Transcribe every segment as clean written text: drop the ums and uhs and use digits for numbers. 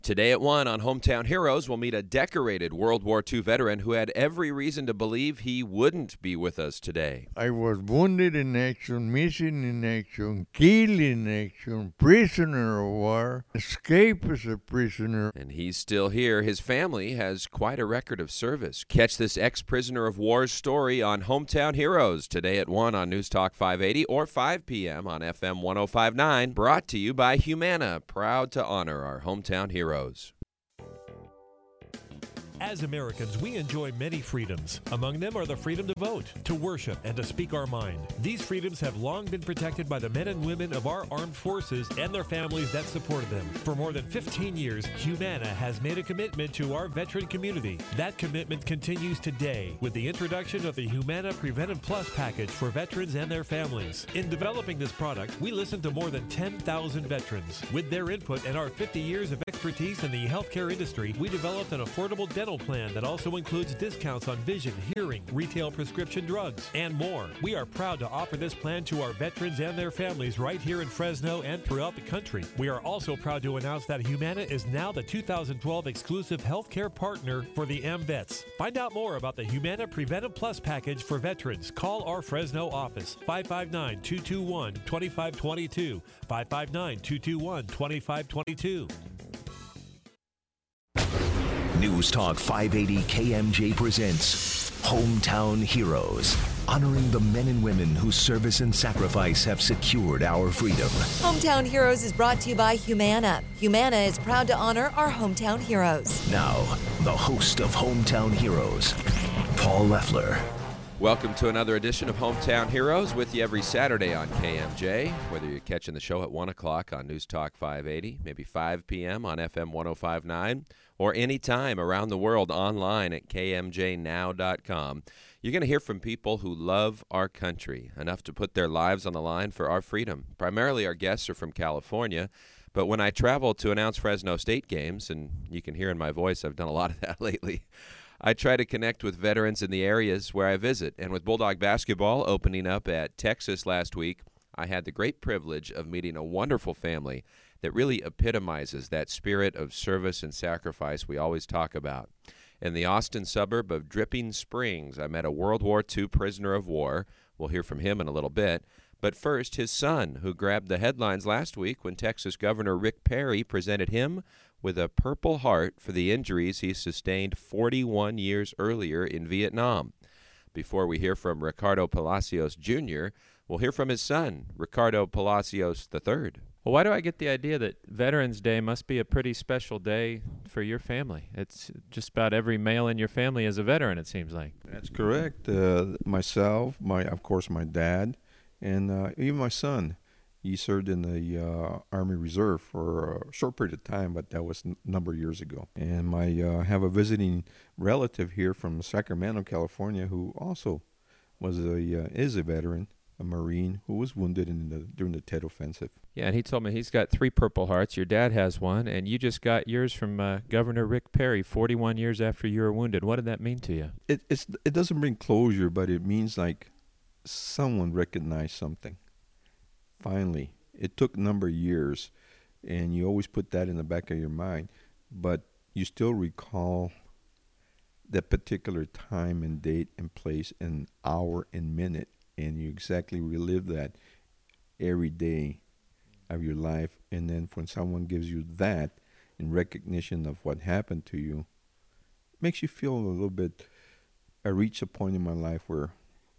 Today at 1 on Hometown Heroes, we'll meet a decorated World War II veteran who had every reason to believe he wouldn't be with us today. I was wounded in action, missing in action, killed in action, prisoner of war, escaped as a prisoner. And he's still here. His family has quite a record of service. Catch this ex-prisoner of war's story on Hometown Heroes today at 1 on News Talk 580 or 5 p.m. on FM 105.9. Brought to you by Humana, proud to honor our hometown heroes. As Americans, we enjoy many freedoms. Among them are the freedom to vote, to worship, and to speak our mind. These freedoms have long been protected by the men and women of our armed forces and their families that supported them. For more than 15 years, Humana has made a commitment to our veteran community. That commitment continues today with the introduction of the Humana Preventive Plus package for veterans and their families. In developing this product, we listened to more than 10,000 veterans. With their input and our 50 years of expertise in the healthcare industry, we developed an affordable dental plan that also includes discounts on vision, hearing, retail prescription drugs, and more. We are proud to offer this plan to our veterans and their families right here in Fresno and throughout the country. We are also proud to announce that Humana is now the 2012 exclusive healthcare partner for the AMVETS. Find out more about the Humana Preventive Plus package for veterans. Call our Fresno office, 559-221-2522, 559-221-2522. News Talk 580 KMJ presents Hometown Heroes, honoring the men and women whose service and sacrifice have secured our freedom. Hometown Heroes is brought to you by Humana. Humana is proud to honor our hometown heroes. Now, the host of Hometown Heroes, Paul Leffler. Welcome to another edition of Hometown Heroes, with you every Saturday on KMJ, whether you're catching the show at 1 o'clock on News Talk 580, maybe 5 p.m. on FM 105.9, or anytime around the world online at kmjnow.com. You're going to hear from people who love our country enough to put their lives on the line for our freedom. Primarily our guests are from California, but when I travel to announce Fresno State games, and you can hear in my voice I've done a lot of that lately, I try to connect with veterans in the areas where I visit. And with Bulldog basketball opening up at Texas last week, I had the great privilege of meeting a wonderful family that really epitomizes that spirit of service and sacrifice we always talk about. In the Austin suburb of Dripping Springs, I met a World War II prisoner of war. We'll hear from him in a little bit. But first, his son, who grabbed the headlines last week when Texas Governor Rick Perry presented him with a Purple Heart for the injuries he sustained 41 years earlier in Vietnam. Before we hear from Ricardo Palacios Jr., we'll hear from his son, Ricardo Palacios III. Well, why do I get the idea that Veterans Day must be a pretty special day for your family? It's just about every male in your family is a veteran, it seems like. That's correct. Myself, of course, my dad, and even my son. He served in the Army Reserve for a short period of time, but that was a number of years ago. And I have a visiting relative here from Sacramento, California, who also is a veteran, a Marine, who was wounded during the Tet Offensive. Yeah, and he told me he's got 3 Purple Hearts. Your dad has one, and you just got yours from Governor Rick Perry 41 years after you were wounded. What did that mean to you? It doesn't bring closure, but it means like someone recognized something. Finally, it took a number of years, and you always put that in the back of your mind, but you still recall that particular time and date and place and hour and minute, and you exactly relive that every day of your life. And then when someone gives you that in recognition of what happened to you, it makes you feel a little bit. I reached a point in my life where,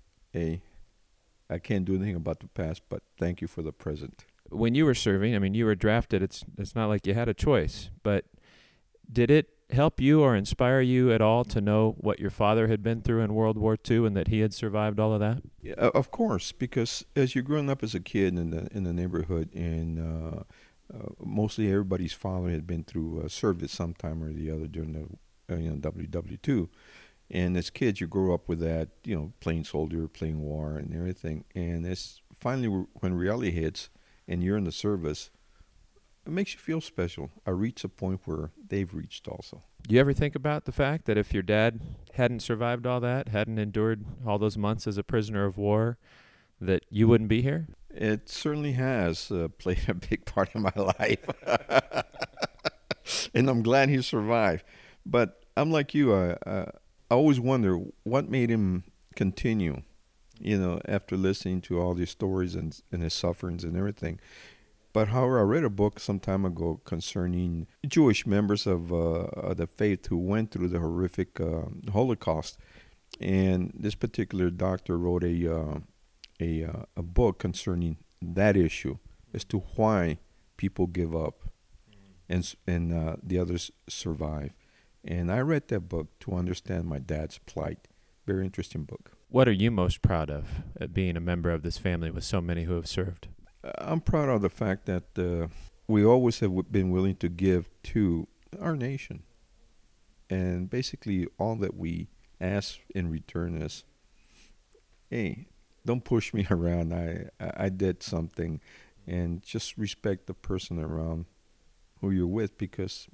I can't do anything about the past, but thank you for the present. When you were serving, I mean, you were drafted. It's not like you had a choice, but did it help you or inspire you at all to know what your father had been through in World War II and that he had survived all of that? Yeah, of course, because as you're growing up as a kid in the neighborhood, and mostly everybody's father had been through served at some time or the other during the WW2. And as kids, you grow up with that, playing soldier, playing war and everything. And it's finally when reality hits and you're in the service, it makes you feel special. I reach a point where they've reached also. Do you ever think about the fact that if your dad hadn't survived all that, hadn't endured all those months as a prisoner of war, that you wouldn't be here? It certainly has played a big part in my life. And I'm glad he survived. But I'm like you. I always wonder what made him continue, after listening to all these stories and his sufferings and everything. But however, I read a book some time ago concerning Jewish members of the faith who went through the horrific Holocaust. And this particular doctor wrote a book concerning that issue as to why people give up and the others survive. And I read that book to understand my dad's plight. Very interesting book. What are you most proud of at being a member of this family with so many who have served? I'm proud of the fact that we always have been willing to give to our nation. And basically all that we ask in return is, hey, don't push me around. I did something. And just respect the person around who you're with, because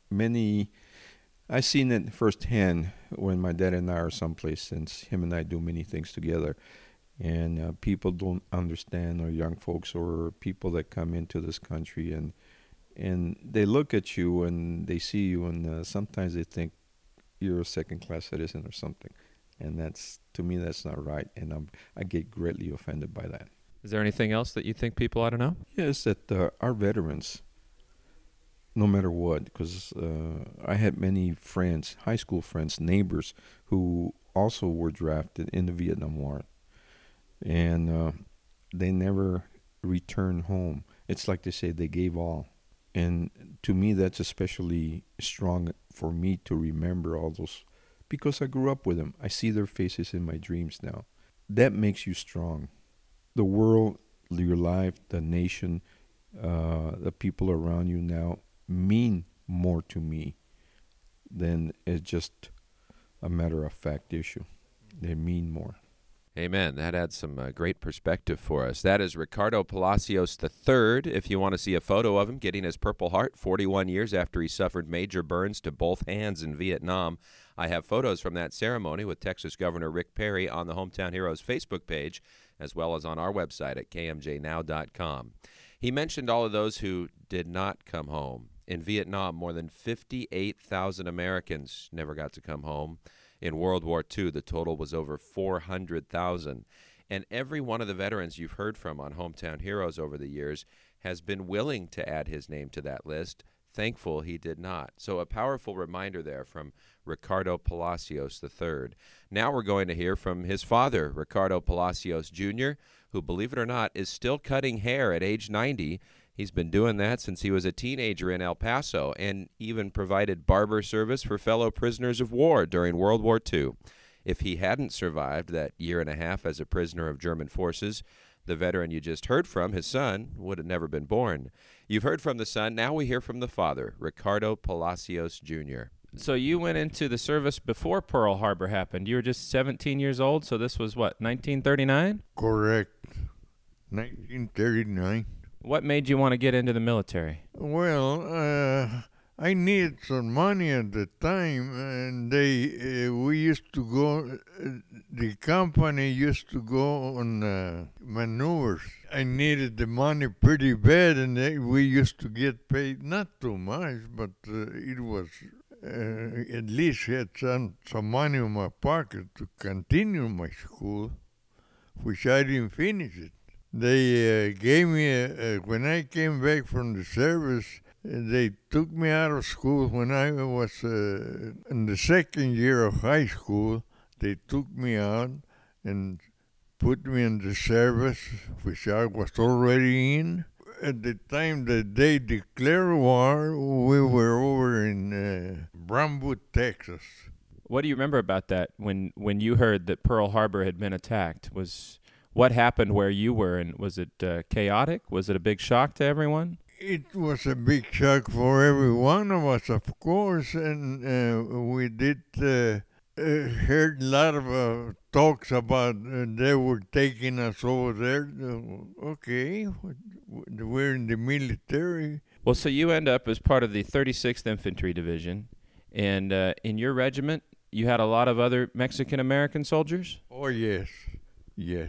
I've seen it firsthand when my dad and I are someplace, since him and I do many things together. And people don't understand, or young folks or people that come into this country, and they look at you and they see you, and sometimes they think you're a second-class citizen or something. And to me, that's not right. And I get greatly offended by that. Is there anything else that you think people ought to know? Yes, that our veterans, no matter what, because I had many friends, high school friends, neighbors, who also were drafted in the Vietnam War. And they never returned home. It's like they say, they gave all. And to me, that's especially strong for me to remember all those, because I grew up with them. I see their faces in my dreams now. That makes you strong. The world, your life, the nation, the people around you now mean more to me than it's just a matter-of-fact issue. They mean more. Amen. That adds some great perspective for us. That is Ricardo Palacios III. If you want to see a photo of him getting his Purple Heart 41 years after he suffered major burns to both hands in Vietnam, I have photos from that ceremony with Texas Governor Rick Perry on the Hometown Heroes Facebook page, as well as on our website at kmjnow.com. He mentioned all of those who did not come home. In Vietnam, more than 58,000 Americans never got to come home. In World War II, the total was over 400,000. And every one of the veterans you've heard from on Hometown Heroes over the years has been willing to add his name to that list. Thankful he did not. So a powerful reminder there from Ricardo Palacios III. Now we're going to hear from his father, Ricardo Palacios Jr., who, believe it or not, is still cutting hair at age 90. He's been doing that since he was a teenager in El Paso, and even provided barber service for fellow prisoners of war during World War II. If he hadn't survived that year and a half as a prisoner of German forces, the veteran you just heard from, his son, would have never been born. You've heard from the son. Now we hear from the father, Ricardo Palacios Jr. So you went into the service before Pearl Harbor happened. You were just 17 years old, so this was what, 1939? Correct. 1939. What made you want to get into the military? Well, I needed some money at the time, and we used to go, the company used to go on maneuvers. I needed the money pretty bad, and we used to get paid not too much, but it was at least had some money in my pocket to continue my school, which I didn't finish it. They gave me, when I came back from the service, they took me out of school when I was in the second year of high school. They took me out and put me in the service, which I was already in. At the time that they declared war, we were over in Brentwood, Texas. What do you remember about that when you heard that Pearl Harbor had been attacked? What happened where you were, and was it chaotic? Was it a big shock to everyone? It was a big shock for every one of us, of course, and we did heard a lot of talks about they were taking us over there. Okay, we're in the military. Well, so you end up as part of the 36th Infantry Division, and in your regiment, you had a lot of other Mexican-American soldiers? Oh, yes, yes.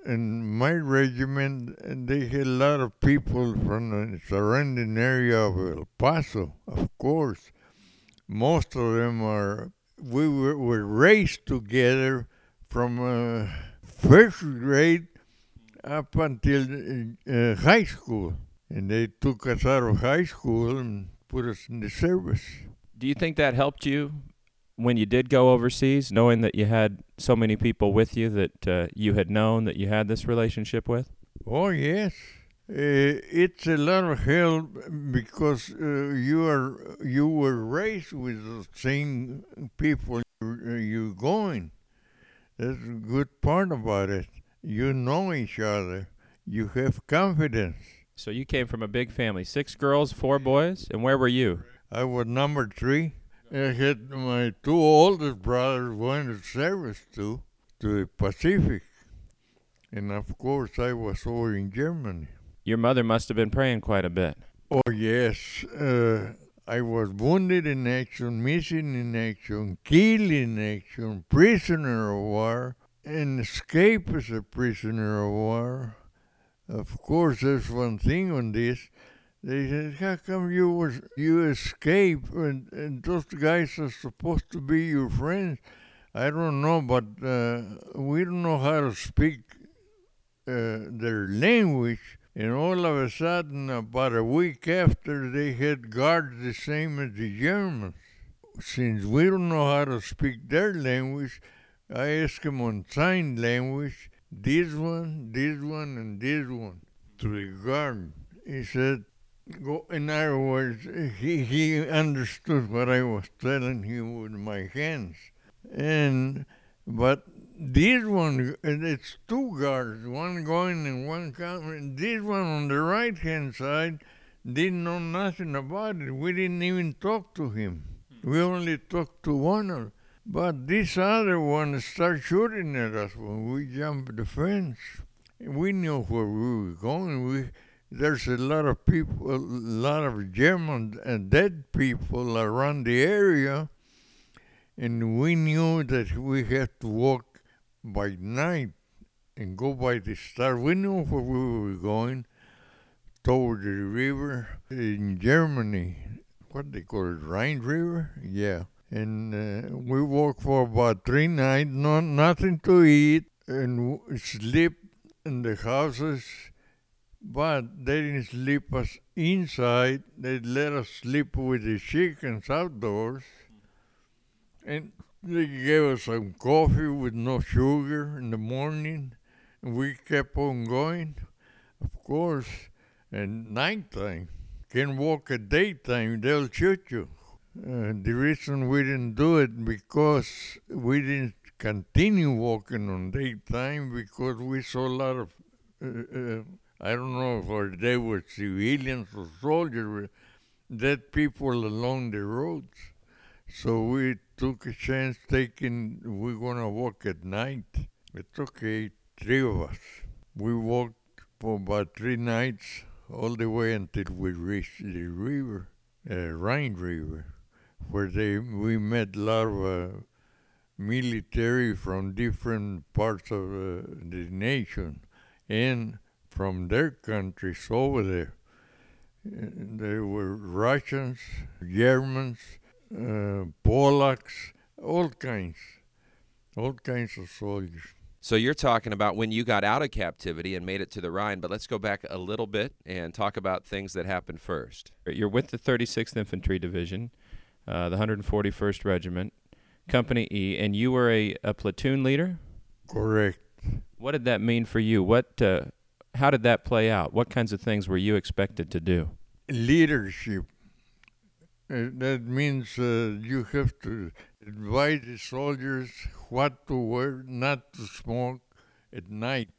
in my regiment, they had a lot of people from the surrounding area of El Paso, of course. Most of them were raised together from first grade up until high school. And they took us out of high school and put us in the service. Do you think that helped you when you did go overseas, knowing that you had so many people with you that you had known, that you had this relationship with? Oh, yes. It's a lot of help because you were raised with the same people you're going. That's a good part about it. You know each other. You have confidence. So you came from a big family, 6 girls, 4 boys, and where were you? I was number 3. I had my 2 oldest brothers going to service to the Pacific. And of course, I was over in Germany. Your mother must have been praying quite a bit. Oh, yes. I was wounded in action, missing in action, killed in action, prisoner of war, and escaped as a prisoner of war. Of course, there's one thing on this. They said, how come you escaped and those guys are supposed to be your friends? I don't know, but we don't know how to speak their language. And all of a sudden, about a week after, they had guards the same as the Germans. Since we don't know how to speak their language, I asked them on sign language, this one, and this one, to the guard. He said, go. In other words, he understood what I was telling him with my hands. But this one, it's 2 guards, one going and one coming. This one on the right-hand side didn't know nothing about it. We didn't even talk to him. We only talked to one of them. But this other one started shooting at us when we jumped the fence. We knew where we were going. There's a lot of people, a lot of German and dead people around the area, and we knew that we had to walk by night and go by the stars. We knew where we were going, toward the river in Germany. What they call it, Rhine River? Yeah. And we walked for about 3 nights, nothing to eat, and sleep in the houses. But they didn't sleep us inside. They let us sleep with the chickens outdoors. And they gave us some coffee with no sugar in the morning. And we kept on going, of course. And nighttime, can't walk at daytime, they'll shoot you. The reason we didn't do it because we didn't continue walking on daytime because we saw a lot of, I don't know if they were civilians or soldiers, dead people along the roads. So we took a chance we're going to walk at night. It's okay, 3 of us. We walked for about 3 nights, all the way until we reached the river, Rhine River, where we met a lot of military from different parts of the nation and from their countries over there. There were Russians, Germans, Polacks, all kinds of soldiers. So you're talking about when you got out of captivity and made it to the Rhine, but let's go back a little bit and talk about things that happened first. You're with the 36th Infantry Division, the 141st Regiment, Company E, and you were a platoon leader? Correct. What did that mean for you? How did that play out? What kinds of things were you expected to do? Leadership. That means you have to advise the soldiers what to wear, not to smoke at night.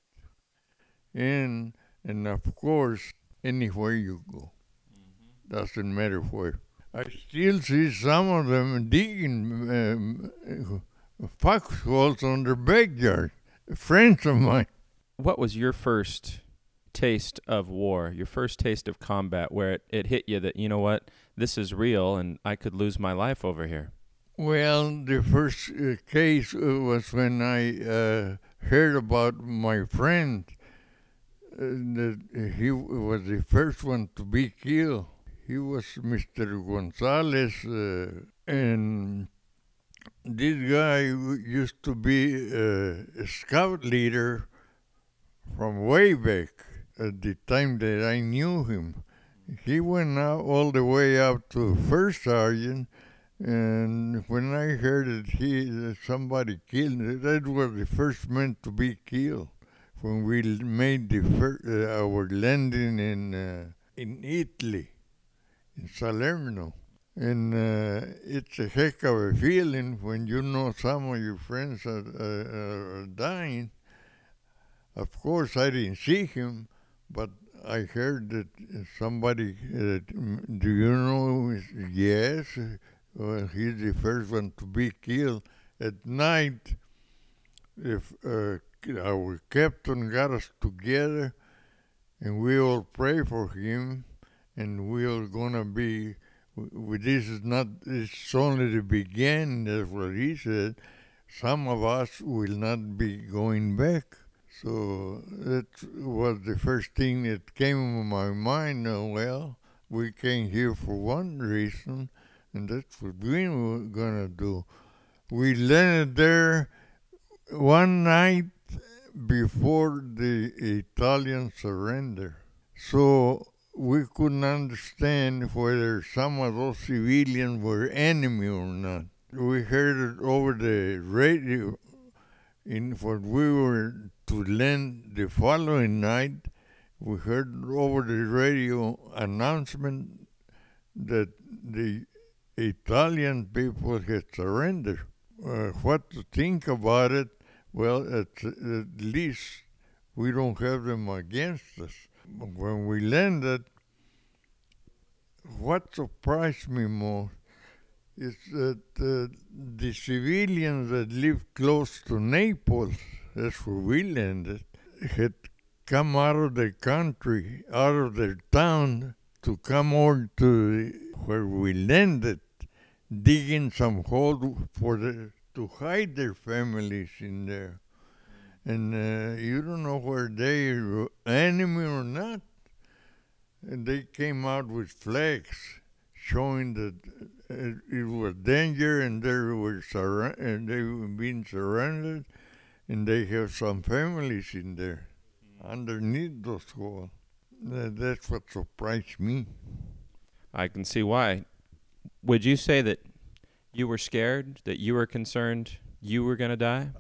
And of course, anywhere you go. Doesn't matter where. I still see some of them digging foxholes on their backyard. Friends of mine. What was your first taste of war, your first taste of combat, where it hit you that, you know what, this is real and I could lose my life over here? Well, the first case was when I heard about my friend that he was the first one to be killed. He was Mr. Gonzalez, and this guy used to be a scout leader from way back at the time that I knew him. He went out all the way up to first sergeant, and when I heard that somebody killed, that was the first man to be killed when we made our landing in Italy, in Salerno. And it's a heck of a feeling when you know some of your friends are dying. Of course, I didn't see him, but I heard that somebody, do you know? Yes, he's the first one to be killed. At night, if our captain got us together, and we all pray for him, and we are gonna be. It's only the beginning. That's what he said. Some of us will not be going back. So that was the first thing that came to my mind. Well, we came here for one reason, and that's what we were going to do. We landed there one night before the Italian surrender. So we couldn't understand whether some of those civilians were enemy or not. We heard it over the radio in what we were to land the following night. We heard over the radio announcement that the Italian people had surrendered. What to think about it? Well, at least we don't have them against us. When we landed, what surprised me most is that the civilians that lived close to Naples, that's where we landed, had come out of the country, out of their town, to come over to where we landed, digging some hole to hide their families in there. And you don't know where they were enemy or not. And they came out with flags showing that it was danger, and they were being surrounded, and they have some families in there underneath those walls. That's what surprised me. I can see why. Would you say that you were scared, that you were concerned you were going to die?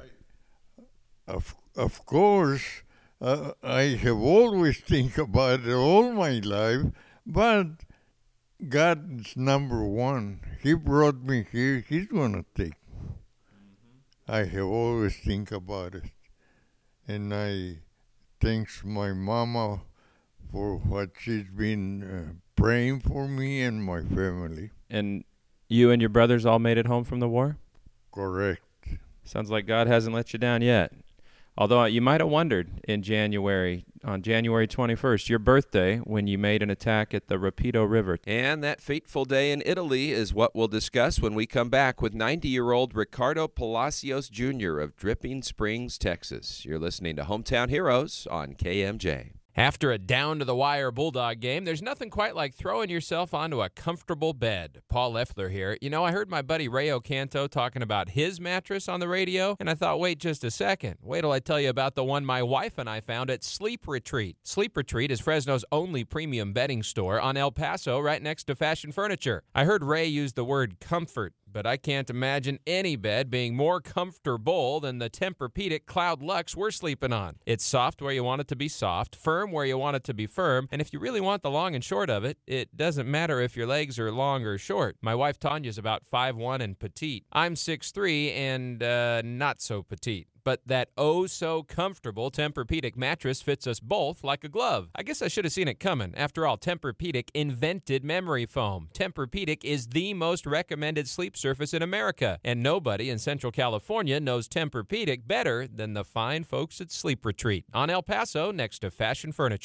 Of course, I have always think about it all my life, but God's number one. He brought me here. He's going to take me. I have always think about it. And I thanks my mama for what she's been praying for me and my family. And you and your brothers all made it home from the war? Correct. Sounds like God hasn't let you down yet. Although you might have wondered on January 21st, your birthday, when you made an attack at the Rapido River. And that fateful day in Italy is what we'll discuss when we come back with 90-year-old Ricardo Palacios Jr. of Dripping Springs, Texas. You're listening to Hometown Heroes on KMJ. After a down-to-the-wire Bulldog game, there's nothing quite like throwing yourself onto a comfortable bed. Paul Leffler here. You know, I heard my buddy Ray Ocanto talking about his mattress on the radio, and I thought, wait just a second. Wait till I tell you about the one my wife and I found at Sleep Retreat. Sleep Retreat is Fresno's only premium bedding store on El Paso, right next to Fashion Furniture. I heard Ray use the word comfort, but I can't imagine any bed being more comfortable than the Tempur-Pedic Cloud Luxe we're sleeping on. It's soft where you want it to be soft, firm where you want it to be firm, and if you really want the long and short of it, it doesn't matter if your legs are long or short. My wife Tanya's about 5'1" and petite. I'm 6'3" and not so petite. But that oh-so-comfortable Tempur-Pedic mattress fits us both like a glove. I guess I should have seen it coming. After all, Tempur-Pedic invented memory foam. Tempur-Pedic is the most recommended sleep surface in America, and nobody in Central California knows Tempur-Pedic better than the fine folks at Sleep Retreat on El Paso next to Fashion Furniture.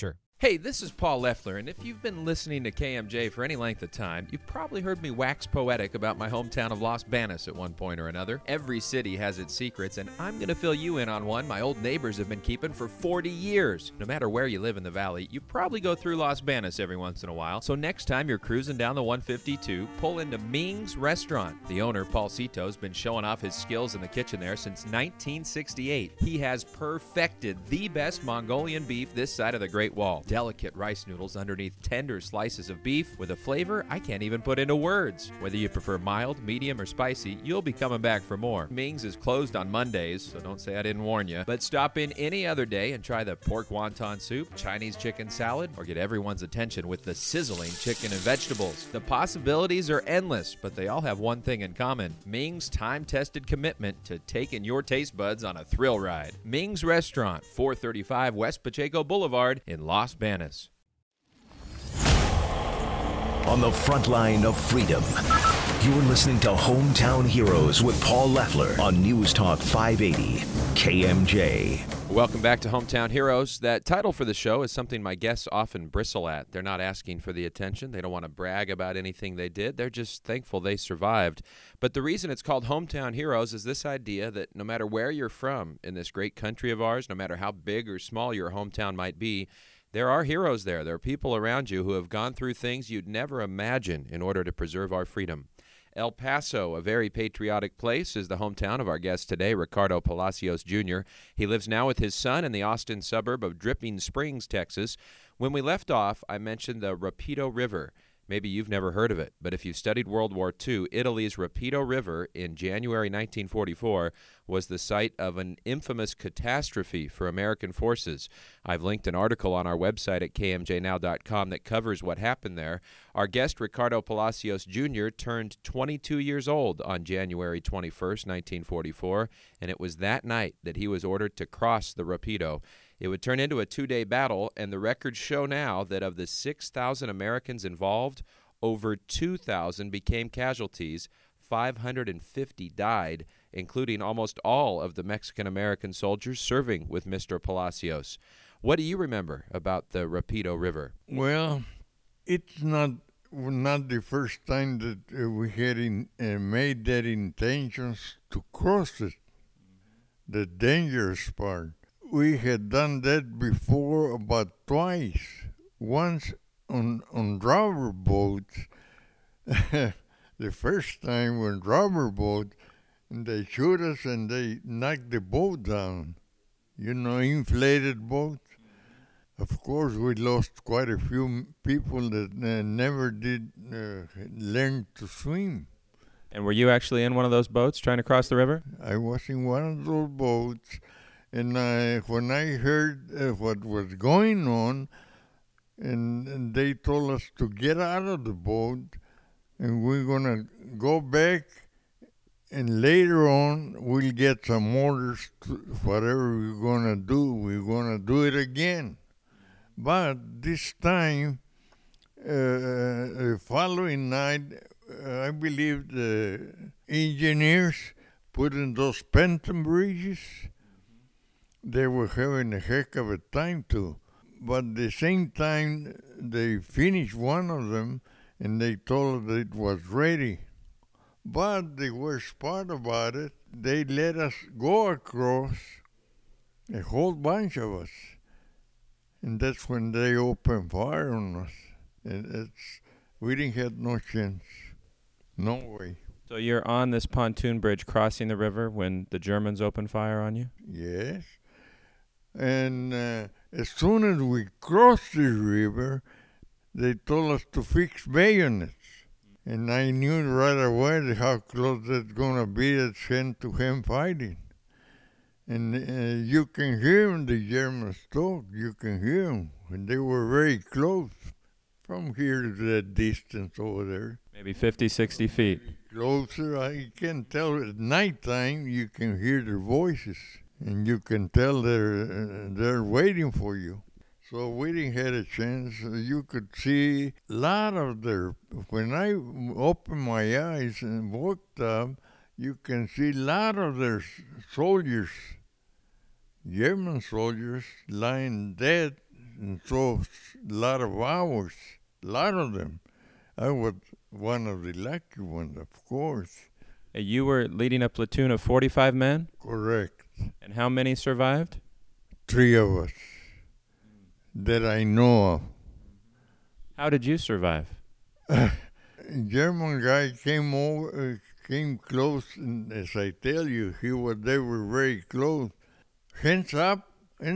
Hey, this is Paul Leffler, and if you've been listening to KMJ for any length of time, you've probably heard me wax poetic about my hometown of Los Banos at one point or another. Every city has its secrets, and I'm going to fill you in on one my old neighbors have been keeping for 40 years. No matter where you live in the valley, you probably go through Los Banos every once in a while, so next time you're cruising down the 152, pull into Ming's Restaurant. The owner, Paul Cito, has been showing off his skills in the kitchen there since 1968. He has perfected the best Mongolian beef this side of the Great Wall. Delicate rice noodles underneath tender slices of beef with a flavor I can't even put into words. Whether you prefer mild, medium, or spicy, you'll be coming back for more. Ming's is closed on Mondays, so don't say I didn't warn you. But stop in any other day and try the pork wonton soup, Chinese chicken salad, or get everyone's attention with the sizzling chicken and vegetables. The possibilities are endless, but they all have one thing in common: Ming's time-tested commitment to taking your taste buds on a thrill ride. Ming's Restaurant, 435 West Pacheco Boulevard in Los Banos. On the front line of freedom, you're listening to Hometown Heroes with Paul Leffler on News Talk 580 KMJ. Welcome back to Hometown Heroes. That title for the show is something my guests often bristle at. They're not asking for the attention. They don't want to brag about anything they did. They're just thankful they survived. But the reason it's called Hometown Heroes is this idea that no matter where you're from in this great country of ours, no matter how big or small your hometown might be, there are heroes there. There are people around you who have gone through things you'd never imagine in order to preserve our freedom. El Paso, a very patriotic place, is the hometown of our guest today, Ricardo Palacios, Jr. He lives now with his son in the Austin suburb of Dripping Springs, Texas. When we left off, I mentioned the Rapido River. Maybe you've never heard of it, but if you studied World War II, Italy's Rapido River in January 1944 was the site of an infamous catastrophe for American forces. I've linked an article on our website at kmjnow.com that covers what happened there. Our guest, Ricardo Palacios Jr., turned 22 years old on January 21st, 1944, and it was that night that he was ordered to cross the Rapido. It would turn into a 2-day battle, and the records show now that of the 6,000 Americans involved, over 2,000 became casualties, 550 died, including almost all of the Mexican-American soldiers serving with Mr. Palacios. What do you remember about the Rapido River? Well, it's not the first time that we had made that intentions to cross it, the dangerous part. We had done that before about twice. Once on rubber boats. The first time on rubber boat, and they shoot us and they knocked the boat down. You know, inflated boat. Of course, we lost quite a few people that never did learn to swim. And were you actually in one of those boats trying to cross the river? I was in one of those boats. And when I heard what was going on, and they told us to get out of the boat, and we're going to go back, and later on we'll get some orders to whatever we're going to do. We're going to do it again. But this time, the following night, I believe the engineers put in those Penton bridges. They were having a heck of a time too. But at the same time, they finished one of them and they told us that it was ready. But the worst part about it, they let us go across, a whole bunch of us. And that's when they opened fire on us. And we didn't have no chance. No way. So you're on this pontoon bridge crossing the river when the Germans opened fire on you? Yes. And as soon as we crossed the river, they told us to fix bayonets. And I knew right away how close that's going to be at hand-to-hand fighting. And you can hear them, the Germans talk. You can hear them. And they were very close from here to that distance over there. Maybe 50, 60 feet. Closer, I can tell at nighttime you can hear their voices. And you can tell they're waiting for you. So we didn't have a chance. You could see a lot of their, when I opened my eyes and walked up, you can see a lot of their soldiers, German soldiers, lying dead and so a lot of hours, a lot of them. I was one of the lucky ones, of course. You were leading a platoon of 45 men? Correct. And how many survived? 3 of us that I know of. How did you survive? German guy came over, came close, and as I tell you, they were very close. Hands up,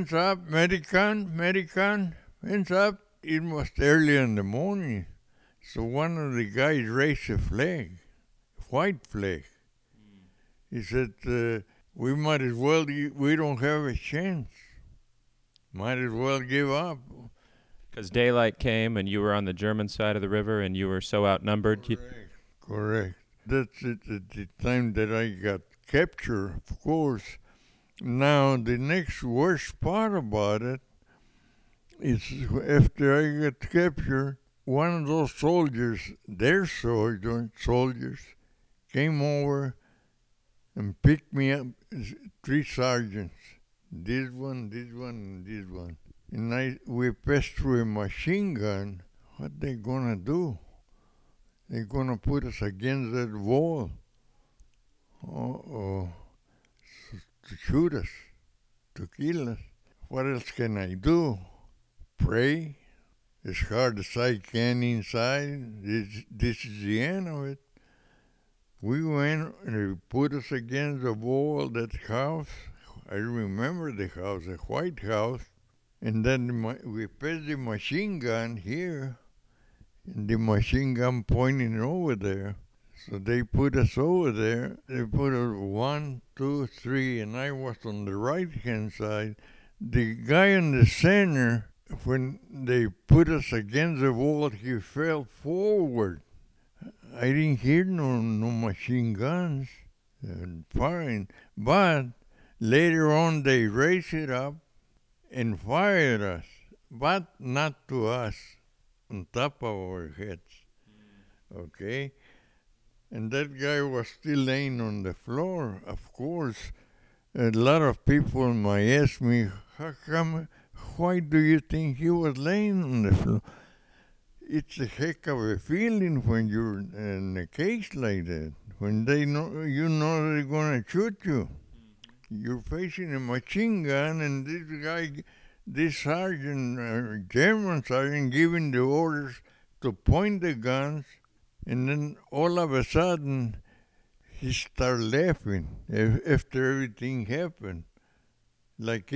American, hands up. It was early in the morning, so one of the guys raised a flag, white flag. He said, we might as well, we don't have a chance. Might as well give up. Because daylight came and you were on the German side of the river and you were so outnumbered. Correct. That's it, at the time that I got captured, of course. Now, the next worst part about it is after I got captured, one of those soldiers, their soldiers, came over and picked me up, 3 sergeants. This one, and this one. And we passed through a machine gun. What they gonna do? They're gonna put us against that wall. To shoot us, to kill us. What else can I do? Pray as hard as I can inside. This is the end of it. We went and they put us against the wall, that house. I remember the house, the White House. And then we passed the machine gun here, and the machine gun pointing over there. So they put us over there. They put us 1, 2, 3, and I was on the right-hand side. The guy in the center, when they put us against the wall, he fell forward. I didn't hear no machine guns firing, but later on they raised it up and fired us, but not to us, on top of our heads, okay? And that guy was still laying on the floor. Of course, a lot of people might ask me, why do you think he was laying on the floor? It's a heck of a feeling when you're in a case like that, when they're going to shoot you. You're facing a machine gun, and this sergeant, German sergeant, giving the orders to point the guns, and then all of a sudden, he started laughing after everything happened. Like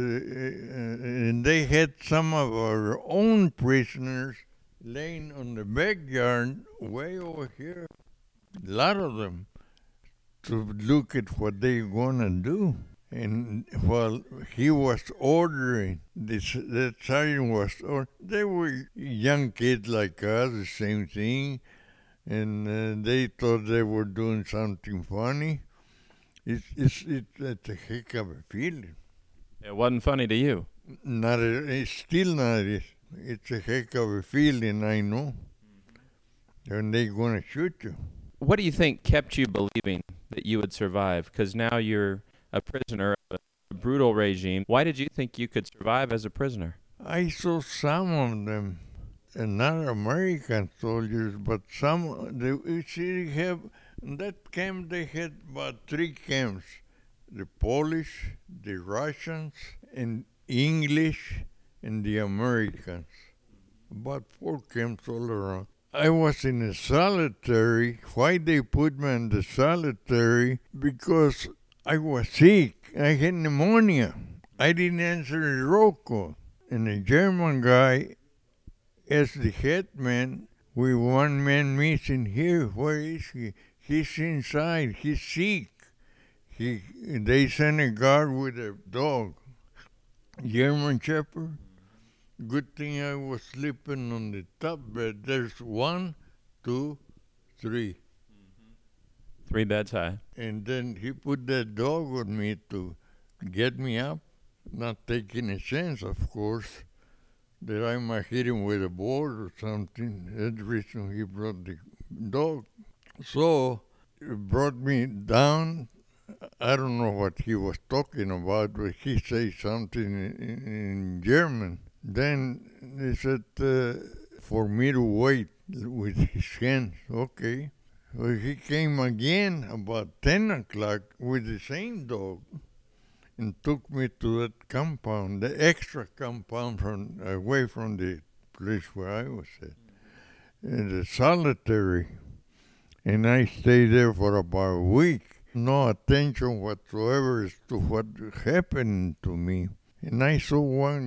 and they had some of our own prisoners laying on the backyard way over here, a lot of them, to look at what they're going to do. And while he was ordering, that sergeant was they were young kids like us, the same thing, and they thought they were doing something funny. It's a heck of a feeling. It wasn't funny to you. It's still not. It's a heck of a feeling, I know. And they're going to shoot you. What do you think kept you believing that you would survive? Because now you're a prisoner of a brutal regime. Why did you think you could survive as a prisoner? I saw some of them, and not American soldiers, but some. In that camp they had about 3 camps: the Polish, the Russians, and English, and the Americans. About 4 camps all around. I was in a solitary. Why they put me in the solitary? Because I was sick. I had pneumonia. I didn't answer the roll call. And a German guy asked the headman, "We 1 man missing here. Where is he? He's inside. He's sick." They sent a guard with a dog, German Shepherd. Good thing I was sleeping on the top bed. There's 1, 2, 3. 3 beds high. And then he put that dog with me to get me up, not taking a chance, of course, that I might hit him with a board or something. That's the reason he brought the dog. So it brought me down. I don't know what he was talking about, but he said something in German. Then they said for me to wait with his hands. Okay. Well, he came again about 10 o'clock with the same dog and took me to that compound, the extra compound away from the place where I was at, the solitary. And I stayed there for about a week. No attention whatsoever as to what happened to me. And I saw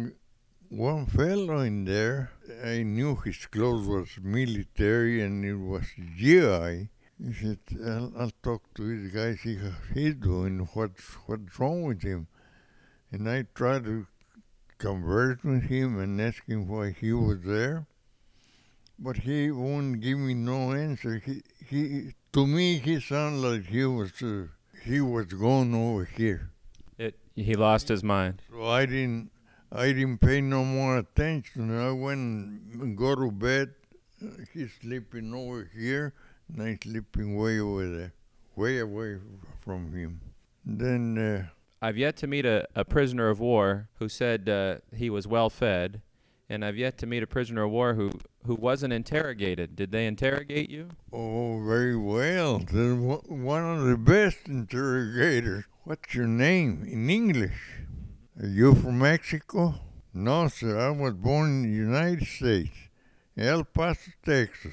one fellow in there. I knew his clothes was military and it was GI. He said, I'll talk to this guy, see how he's doing, what's wrong with him. And I tried to converse with him and ask him why he was there. But he won't give me no answer. He to me, he sounded like he was going over here. He lost his mind. So I didn't pay no more attention. I went and go to bed. He's sleeping over here, and I'm sleeping way over there, way away from him. Then I've yet to meet a prisoner of war who said he was well fed, and I've yet to meet a prisoner of war who wasn't interrogated. Did they interrogate you? Oh, very well. They're one of the best interrogators. What's your name in English? Are you from Mexico? No, sir. I was born in the United States, El Paso, Texas.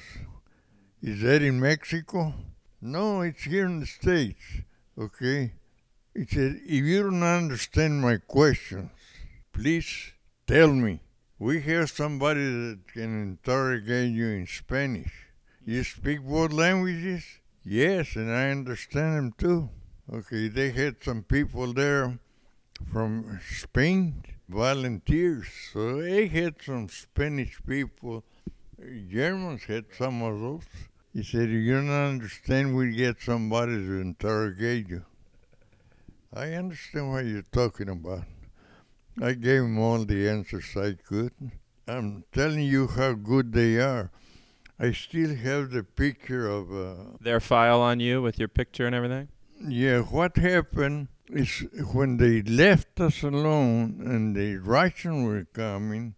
Is that in Mexico? No, it's here in the States. Okay. He said, if you don't understand my questions, please tell me. We have somebody that can interrogate you in Spanish. You speak both languages? Yes, and I understand them too. Okay, they had some people there from Spain, volunteers. So they had some Spanish people. Germans had some of those. He said, if you don't understand, we get somebody to interrogate you. I understand what you're talking about. I gave him all the answers I could. I'm telling you how good they are. I still have the picture of... Their file on you with your picture and everything? Yeah, what happened is when they left us alone and the Russians were coming,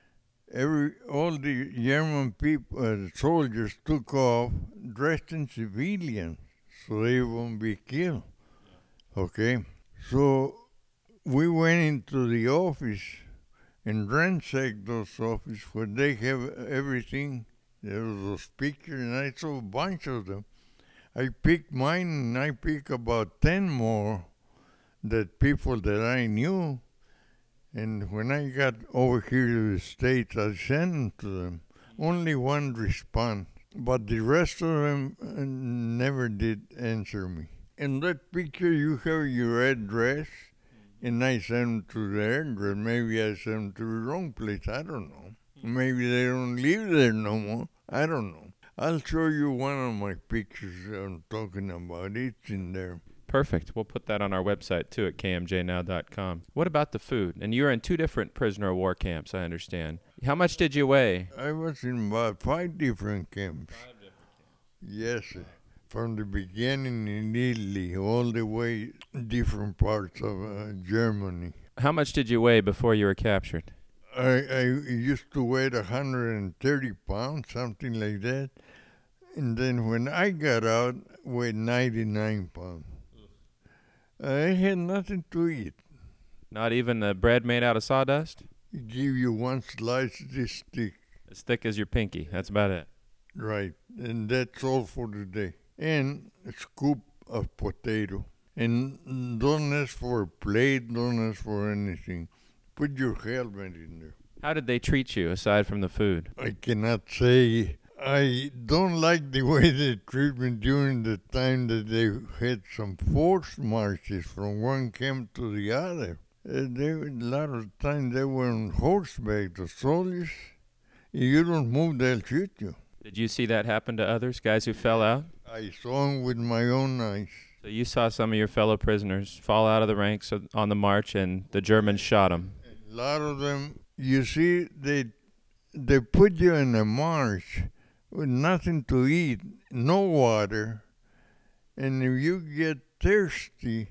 all the German people, soldiers took off dressed in civilians so they won't be killed. Okay? So we went into the office and ransacked those offices where they have everything. There were those pictures, and I saw a bunch of them. I picked mine, and I picked about 10 more that people that I knew. And when I got over here to the States, I sent them to them. Only one responded, but the rest of them never did answer me. In that picture, you have your address, and I sent them to their address. Maybe I sent them to the wrong place. I don't know. Maybe they don't live there no more. I don't know. I'll show you one of my pictures I'm talking about. It's in there. Perfect. We'll put that on our website, too, at kmjnow.com. What about the food? And you're in 2 different prisoner of war camps, I understand. How much did you weigh? I was in about 5 different camps. 5 different camps. Yes, sir. From the beginning in Italy, all the way different parts of Germany. How much did you weigh before you were captured? I used to weigh 130 pounds, something like that. And then when I got out, I weighed 99 pounds. I had nothing to eat. Not even the bread made out of sawdust? Give you one slice this thick. As thick as your pinky. That's about it. Right. And that's all for today. And a scoop of potato. And don't ask for a plate, don't ask for anything. Put your helmet in there. How did they treat you, aside from the food? I cannot say. I don't like the way they treat me during the time that they had some forced marches from one camp to the other. A lot of times they were on horseback, the soldiers. If you don't move, they'll shoot you. Did you see that happen to others, guys who fell out? I saw them with my own eyes. So you saw some of your fellow prisoners fall out of the ranks on the march, and the Germans shot them. A lot of them, you see, they put you in a march with nothing to eat, no water, and if you get thirsty,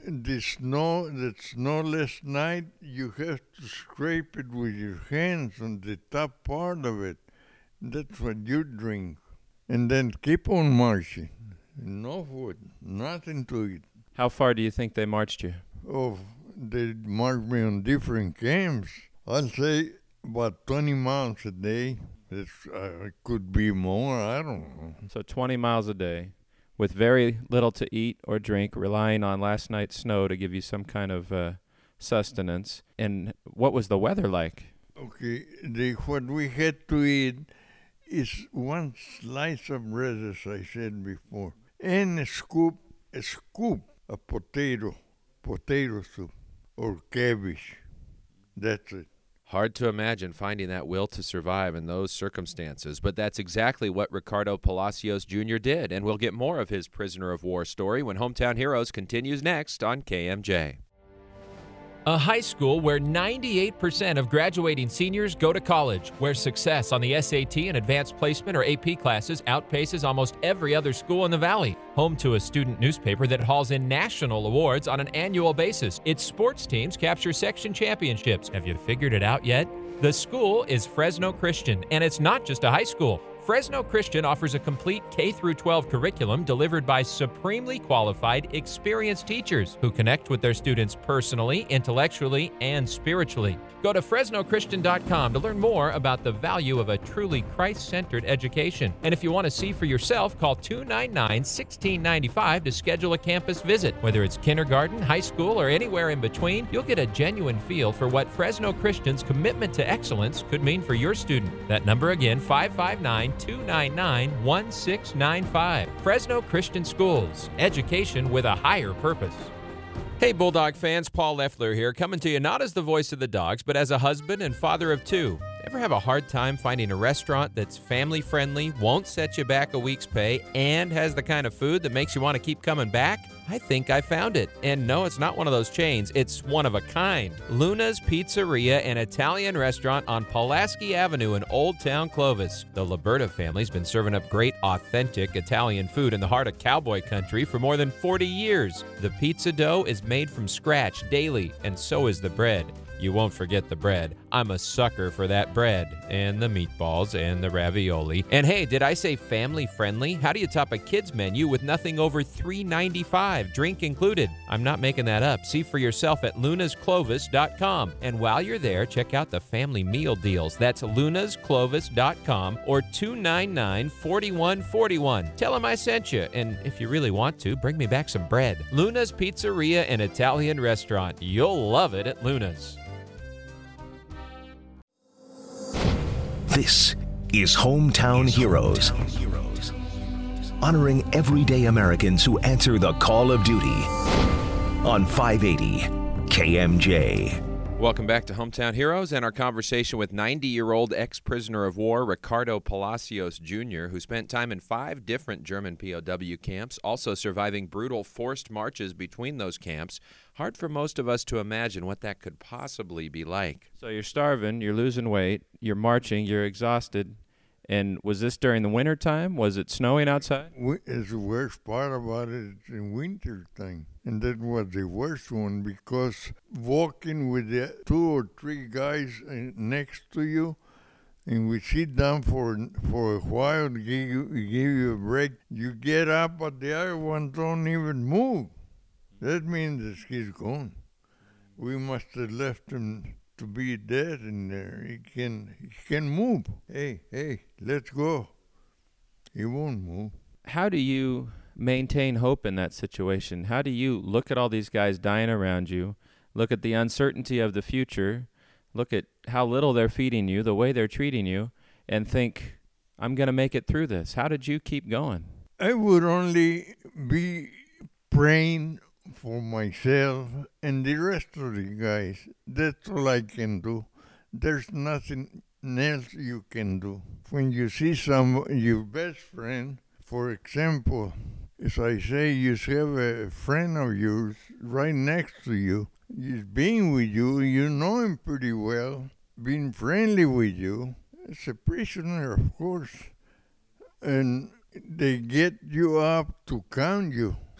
the snow last night, you have to scrape it with your hands on the top part of it. That's what you drink. And then keep on marching. No food, nothing to eat. How far do you think they marched you? Oh, they marched me on different camps. I'll say about 20 miles a day. It could be more, I don't know. So 20 miles a day with very little to eat or drink, relying on last night's snow to give you some kind of sustenance. And what was the weather like? Okay, what we had to eat is one slice of bread, as I said before, and a scoop of potato soup or cabbage. That's it. Hard to imagine finding that will to survive in those circumstances, but that's exactly what Ricardo Palacios Jr. did, and we'll get more of his prisoner of war story when Hometown Heroes continues next on KMJ. A high school where 98% of graduating seniors go to college, where success on the SAT and advanced placement or AP classes outpaces almost every other school in the Valley. Home to a student newspaper that hauls in national awards on an annual basis. Its sports teams capture section championships. Have you figured it out yet? The school is Fresno Christian, and it's not just a high school. Fresno Christian offers a complete K-12 curriculum delivered by supremely qualified, experienced teachers who connect with their students personally, intellectually, and spiritually. Go to FresnoChristian.com to learn more about the value of a truly Christ-centered education. And if you want to see for yourself, call 299-1695 to schedule a campus visit. Whether it's kindergarten, high school, or anywhere in between, you'll get a genuine feel for what Fresno Christian's commitment to excellence could mean for your student. That number again, 559-299-1695. Fresno Christian Schools. Education with a higher purpose. Hey, Bulldog fans, Paul Leffler here, coming to you not as the voice of the Dogs, but as a husband and father of two. Ever have a hard time finding a restaurant that's family-friendly, won't set you back a week's pay, and has the kind of food that makes you want to keep coming back? I think I found it. And no, it's not one of those chains. It's one of a kind. Luna's Pizzeria, an Italian restaurant on Pulaski Avenue in Old Town Clovis. The Liberta family's been serving up great, authentic Italian food in the heart of cowboy country for more than 40 years. The pizza dough is made from scratch daily, and so is the bread. You won't forget the bread. I'm a sucker for that bread and the meatballs and the ravioli. And hey, did I say family friendly? How do you top a kids menu with nothing over $3.95, drink included? I'm not making that up. See for yourself at lunasclovis.com. And while you're there, check out the family meal deals. That's lunasclovis.com or $299-4141. Tell them I sent you. And if you really want to, bring me back some bread. Luna's Pizzeria and Italian Restaurant. You'll love it at Luna's. This is Hometown Heroes, honoring everyday Americans who answer the call of duty on 580 KMJ. Welcome back to Hometown Heroes and our conversation with 90-year-old ex-prisoner of war Ricardo Palacios Jr., who spent time in 5 different German POW camps, also surviving brutal forced marches between those camps. Hard for most of us to imagine what that could possibly be like. So you're starving, you're losing weight, you're marching, you're exhausted. And was this during the winter time? Was it snowing outside? It's the worst part about it, it's the winter time. And that was the worst one, because walking with the 2 or 3 guys next to you, and we sit down for a while, give you a break, you get up, but the other ones don't even move. That means he's gone. We must have left him to be dead in there. He can move. Hey, let's go. He won't move. How do you maintain hope in that situation? How do you look at all these guys dying around you, look at the uncertainty of the future, look at how little they're feeding you, the way they're treating you, and think, I'm going to make it through this? How did you keep going? I would only be praying for myself and the rest of the guys. That's all I can do. There's nothing else you can do. When you see your best friend, for example, as I say, you have a friend of yours right next to you. He's being with you, you know him pretty well, being friendly with you. It's a prisoner, of course. And they get you up to count you.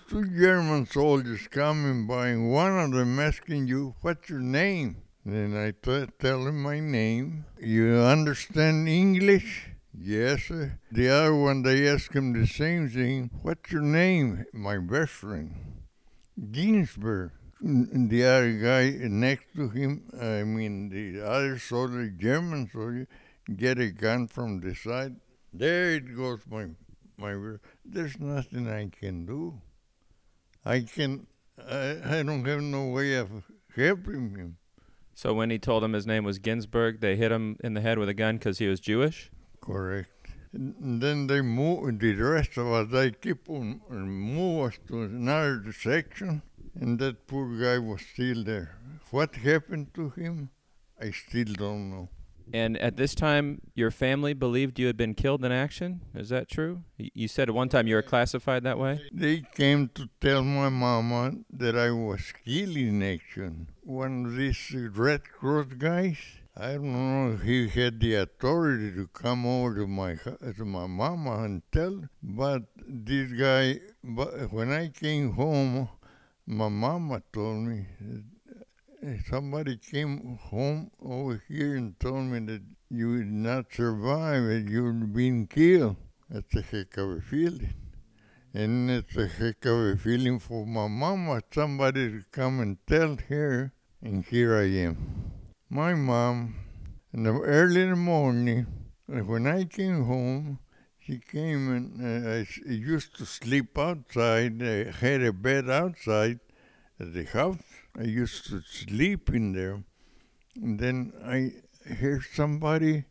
two German soldiers coming by, and one of them asking you, what's your name? Then I tell him my name. You understand English? Yes, sir. The other one, they ask him the same thing. What's your name? My best friend. Ginsberg. And the other guy next to him, the other soldier, German soldier, get a gun from the side. There it goes, my there's nothing I can do. I don't have no way of helping him. So when he told him his name was Ginsberg, they hit him in the head with a gun because he was Jewish? Correct. And then they move, the rest of us, they keep on and move us to another section, and that poor guy was still there. What happened to him, I still don't know. And at this time, your family believed you had been killed in action? Is that true? You said at one time you were classified that way? They came to tell my mama that I was killed in action. One of these Red Cross guys, I don't know if he had the authority to come over to my mama and tell, but this guy, when I came home, my mama told me, somebody came home over here and told me that you would not survive and you'd been killed. That's a heck of a feeling. And it's a heck of a feeling for my mama, somebody to come and tell her, and here I am. My mom, early in the morning, when I came home, she came and I used to sleep outside. I had a bed outside at the house. I used to sleep in there. And then I heard somebody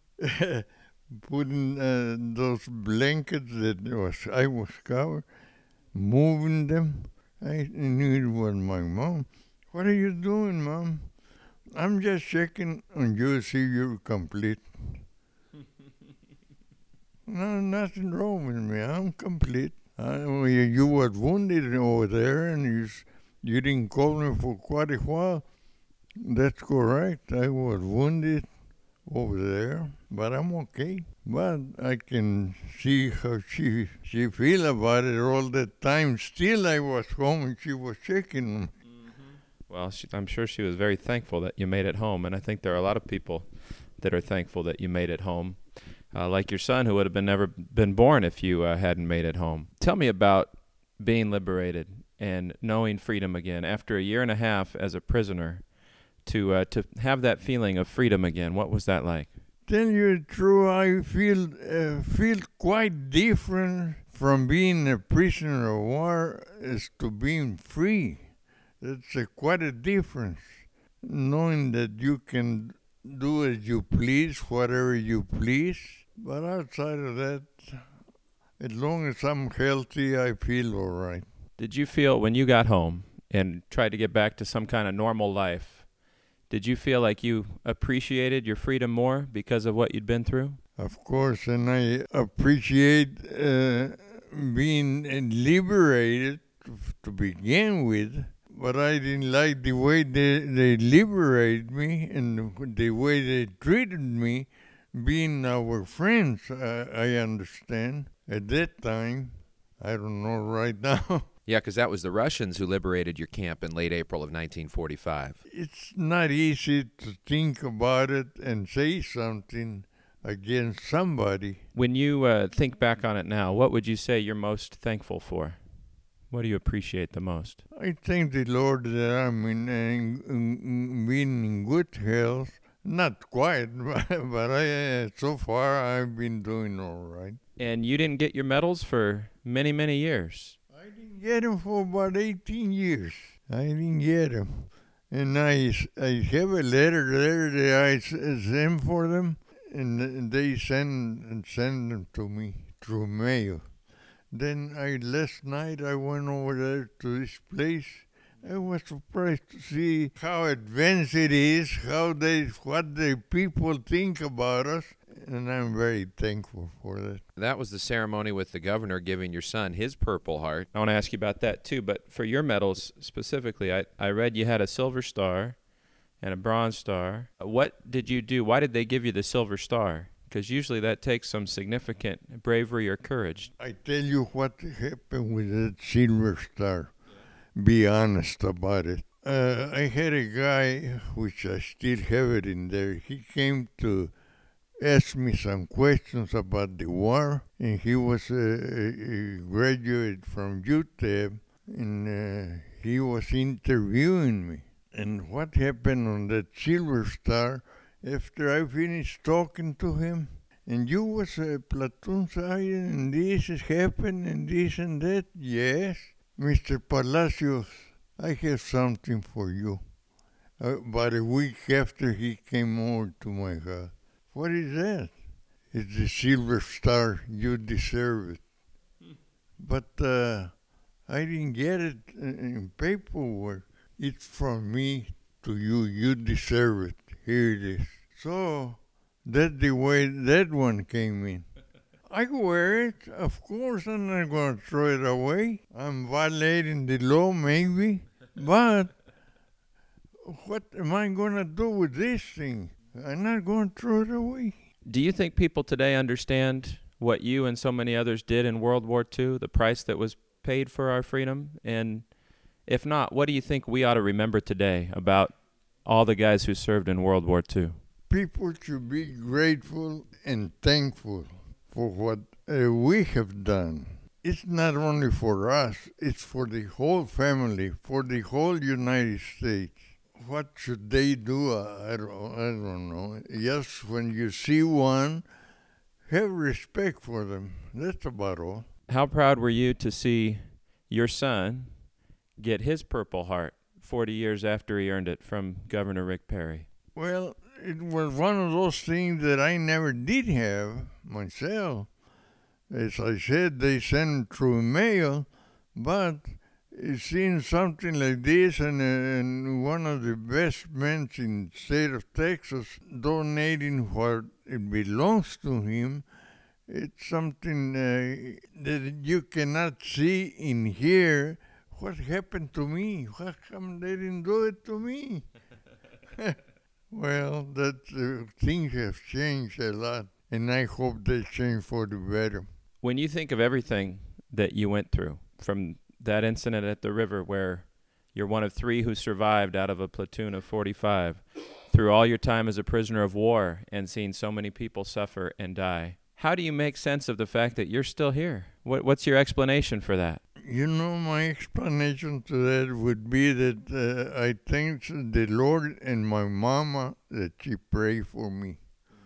putting those blankets that I was covered, moving them. I knew it was my mom. What are you doing, Mom? I'm just checking on you to see you're complete. No, nothing wrong with me. I'm complete. You were wounded over there, and you didn't call me for quite a while. That's correct. I was wounded over there, but I'm okay. But I can see how she feel about it all the time. Still, I was home and she was checking me. Well, I'm sure she was very thankful that you made it home, and I think there are a lot of people that are thankful that you made it home, like your son, who would have never been born if you hadn't made it home. Tell me about being liberated and knowing freedom again after a year and a half as a prisoner. To have that feeling of freedom again, what was that like? Tell you the truth, I feel quite different from being a prisoner of war as to being free. It's quite a difference, knowing that you can do as you please, whatever you please. But outside of that, as long as I'm healthy, I feel all right. Did you feel, when you got home and tried to get back to some kind of normal life, did you feel like you appreciated your freedom more because of what you'd been through? Of course, and I appreciate being liberated to begin with, but I didn't like the way they liberated me and the way they treated me, being our friends, I understand. At that time, I don't know right now. Yeah, because that was the Russians who liberated your camp in late April of 1945. It's not easy to think about it and say something against somebody. When you think back on it now, what would you say you're most thankful for? What do you appreciate the most? I thank the Lord that I'm being in good health. Not quite, but so far I've been doing all right. And you didn't get your medals for many, many years. I didn't get them for about 18 years. I didn't get them. And I have a letter there that I send for them, and they send them to me through mail. Then last night I went over there to this place. I was surprised to see how advanced it is, what the people think about us, and I'm very thankful for that. That was the ceremony with the governor giving your son his Purple Heart. I want to ask you about that too, but for your medals specifically, I read you had a Silver Star and a Bronze Star. What did you do? Why did they give you the Silver Star? Because usually that takes some significant bravery or courage. I tell you what happened with that Silver Star. Be honest about it. I had a guy, which I still have it in there. He came to ask me some questions about the war, and he was a graduate from UTEP, and he was interviewing me. And what happened on that Silver Star, after I finished talking to him, and you was a platoon sergeant, and this has happened, and this and that? Yes. Mr. Palacios, I have something for you. About a week after he came over to my house. What is that? It's the Silver Star. You deserve it. But I didn't get it in paperwork. It's from me to you. You deserve it. Here it is. So that's the way that one came in. I wear it. Of course, I'm not going to throw it away. I'm violating the law, maybe. But what am I going to do with this thing? I'm not going to throw it away. Do you think people today understand what you and so many others did in World War II, the price that was paid for our freedom? And if not, what do you think we ought to remember today about all the guys who served in World War II? People should be grateful and thankful for what we have done. It's not only for us, it's for the whole family, for the whole United States. What should they do? I don't know. Just when you see one, have respect for them. That's about all. How proud were you to see your son get his Purple Heart 40 years after he earned it from Governor Rick Perry? Well, it was one of those things that I never did have myself. As I said, they sent them through mail, but seeing something like this and one of the best men in the state of Texas donating what it belongs to him, it's something that you cannot see in here. What happened to me? How come they didn't do it to me? Well, things have changed a lot, and I hope they change for the better. When you think of everything that you went through, from that incident at the river where you're one of 3 who survived out of a platoon of 45, through all your time as a prisoner of war and seeing so many people suffer and die, how do you make sense of the fact that you're still here? What's your explanation for that? You know, my explanation to that would be that I thank the Lord and my mama that she prayed for me.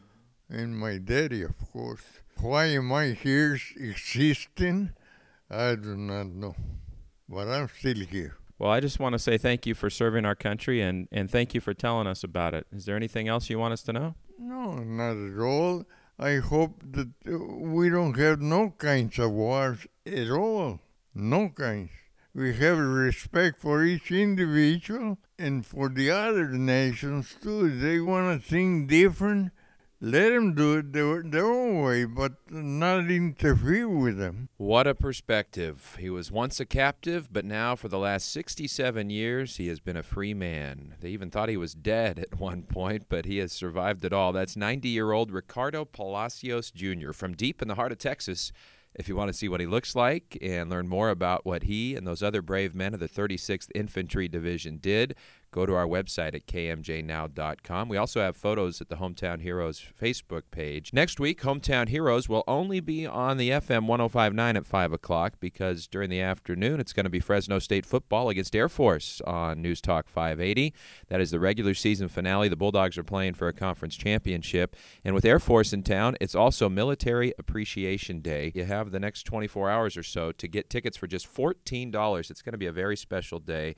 And my daddy, of course. Why am I here existing? I do not know. But I'm still here. Well, I just want to say thank you for serving our country and thank you for telling us about it. Is there anything else you want us to know? No, not at all. I hope that we don't have no kinds of wars at all. No kinds. We have respect for each individual and for the other nations too. If they want to think different, let them do it their own way, but not interfere with them. What a perspective. He was once a captive, but now for the last 67 years, he has been a free man. They even thought he was dead at one point, but he has survived it all. That's 90-year-old Ricardo Palacios Jr. from deep in the heart of Texas. If you want to see what he looks like and learn more about what he and those other brave men of the 36th Infantry Division did, go to our website at kmjnow.com. We also have photos at the Hometown Heroes Facebook page. Next week, Hometown Heroes will only be on the FM 105.9 at 5 o'clock because during the afternoon, it's going to be Fresno State football against Air Force on News Talk 580. That is the regular season finale. The Bulldogs are playing for a conference championship. And with Air Force in town, it's also Military Appreciation Day. You have the next 24 hours or so to get tickets for just $14. It's going to be a very special day.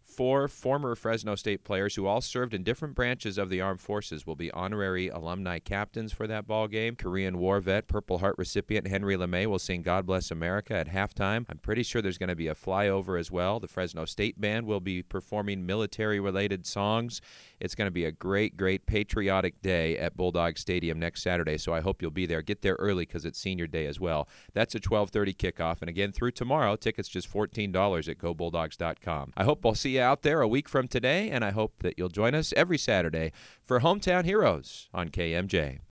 4 former Fresno State players who all served in different branches of the armed forces will be honorary alumni captains for that ball game. Korean War vet, Purple Heart recipient Henry LeMay will sing God Bless America at halftime. I'm pretty sure there's going to be a flyover as well. The Fresno State Band will be performing military-related songs. It's going to be a great, great patriotic day at Bulldog Stadium next Saturday, so I hope you'll be there. Get there early because it's senior day as well. That's a 12:30 kickoff, and again, through tomorrow, tickets just $14 at GoBulldogs.com. I hope I'll see you out there a week from today, and I hope that you'll join us every Saturday for Hometown Heroes on KMJ.